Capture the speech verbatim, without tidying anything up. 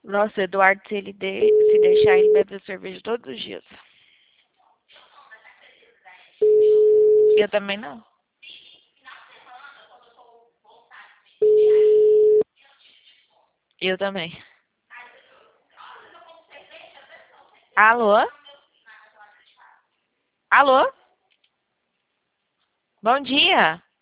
Nossa, Eduardo, se ele de... se deixar, ele bebe cerveja todos os dias. Eu também não. Eu também. Alô? Alô? Bom dia.